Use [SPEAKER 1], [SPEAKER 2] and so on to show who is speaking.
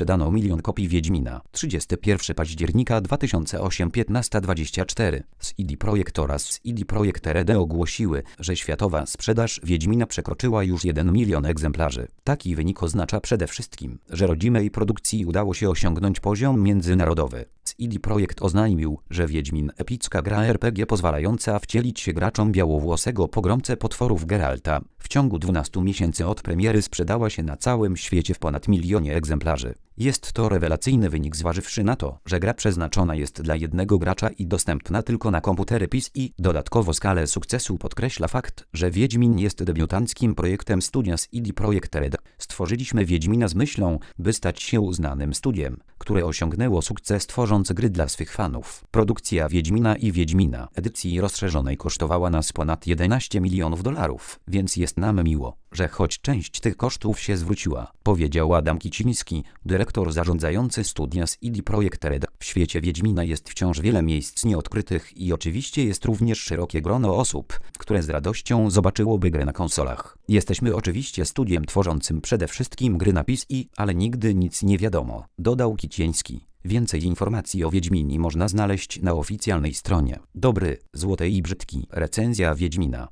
[SPEAKER 1] sprzedano 1 000 000 kopii Wiedźmina. 31 października 2008 15:24. CD Projekt oraz CD Projekt Red ogłosiły, że światowa sprzedaż Wiedźmina przekroczyła już 1 milion egzemplarzy. Taki wynik oznacza przede wszystkim, że rodzimej produkcji udało się osiągnąć poziom międzynarodowy. CD Projekt oznajmił, że Wiedźmin epicka gra RPG pozwalająca wcielić się graczom białowłosego pogromcę potworów Geralta w ciągu 12 miesięcy od premiery sprzedała się na całym świecie w ponad 1 milionie egzemplarzy. Jest to rewelacyjny wynik zważywszy na to, że gra przeznaczona jest dla jednego gracza i dostępna tylko na komputery PC. Dodatkowo skalę sukcesu podkreśla fakt, że Wiedźmin jest debiutanckim projektem studia CD Projekt Red. Stworzyliśmy Wiedźmina z myślą, by stać się uznanym studiem, które osiągnęło sukces tworząc gry dla swych fanów. Produkcja Wiedźmina i Wiedźmina edycji rozszerzonej kosztowała nas ponad 11 milionów dolarów, więc jest nam miło, że choć część tych kosztów się zwróciła, powiedział Adam Kiciński, dyrektor zarządzający studia CD Projekt Red. W świecie Wiedźmina jest wciąż wiele miejsc nieodkrytych i oczywiście jest również szerokie grono osób, które z radością zobaczyłoby grę na konsolach. Jesteśmy oczywiście studiem tworzącym przede wszystkim gry na PC, ale nigdy nic nie wiadomo, dodał Kiciński. Więcej informacji o Wiedźminie można znaleźć na oficjalnej stronie. Dobry, złoty i brzydki. Recenzja Wiedźmina.